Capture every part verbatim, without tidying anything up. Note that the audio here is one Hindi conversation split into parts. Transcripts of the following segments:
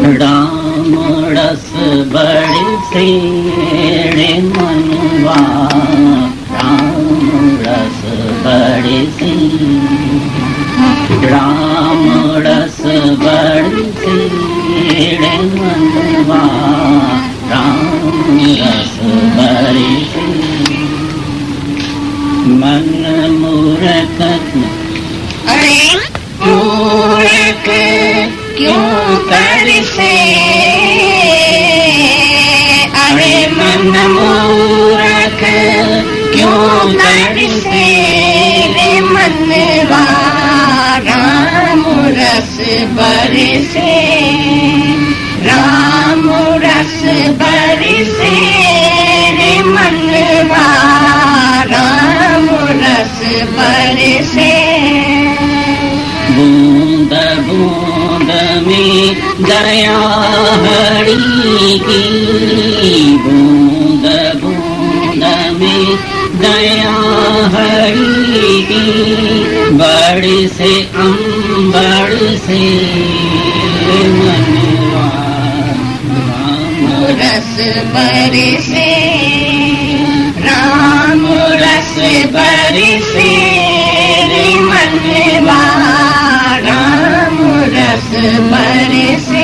राम रस बरसे रे मनवा, राम रस बरसे, राम रस बरसे रे मनवा, राम रस बरसे। मन मूरख अरे मूरख क्यों तरसे, अरे मन मूरख क्यों तरसे रे मनवा, राम रस बरसे, राम रस बरसे रे मनवा, राम रस बरसे। बूंद बूंद में दया हरि की, बूंद बूंद में दया हरि की, बरसे अंबर से मनवा, राम रस बरसे, राम रस बरसे रे मनवा, राम रस बरसे।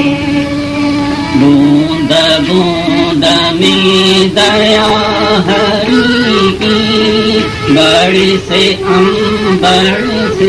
बूंद बूंद में दया हरि की, बरसे अंबर से।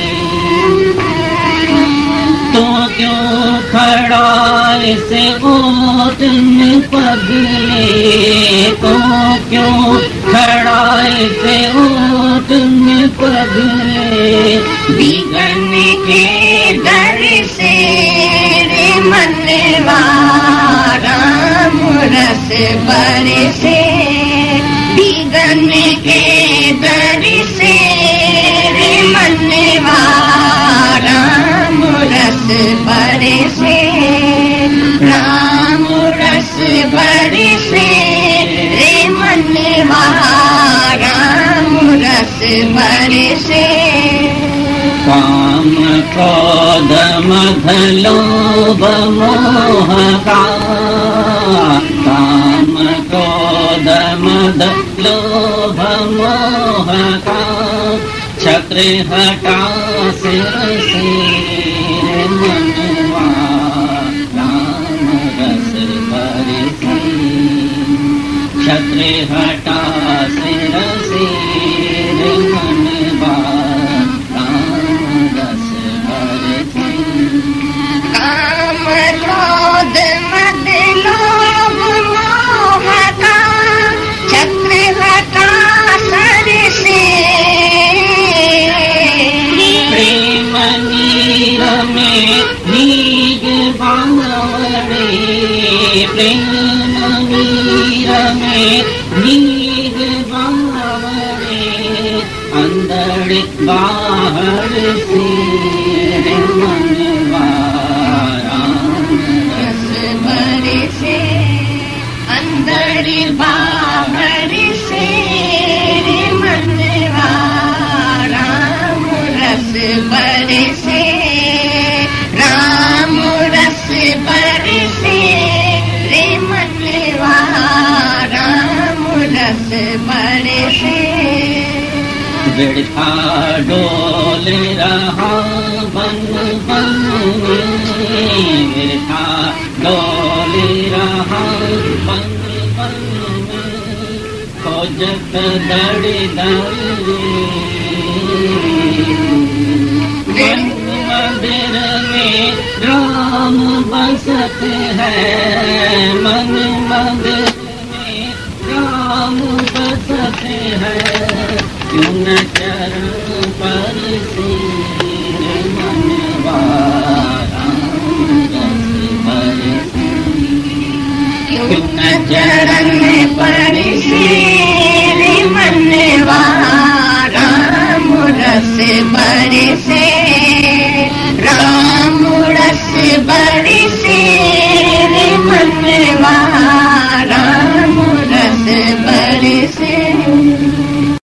तो क्यों खड़ा से ओट में पगले, तो क्यों खड़ा से ओट में पगले, बिगन के दर से रे मनवा, राम रस बरसे, बिगन के दर से रे मनवा, राम रस बरसे, राम रस बरसे रे मनवा, राम रस बरसे। काम क्रोध मद लोभ मोह का, काम क्रोध मद लोभ मोह का, छत्र हटा सिर से मनवा, राम रस बरसे, छत्र हटा सिर से मनवा, राम रस बरसे। काम क्रोध मद लोभ मोह का, छत्र हटा सर से, प्रेम नीर में भीग बावड़े, प्रेम नीर में भीग बावड़े, अंदर बाहर से मनवा, राम रस बरसे, अंदर बाहर से मनवा, राम रस बरसे, राम रस बरसे रे मनवा, राम रस बरसे। बिरथा डोल रहा बन बन में, बिरथा डोल रहा बन बन में, खोजत दड़ दड़ मन मंदिर में राम बसत है, मन मंदिर में राम बसत है, क्यों न चरण पर से मनवा, राम रस बरसे, क्यों न चरण पर से मनवा, राम रस बरसे, राम रस बरसे।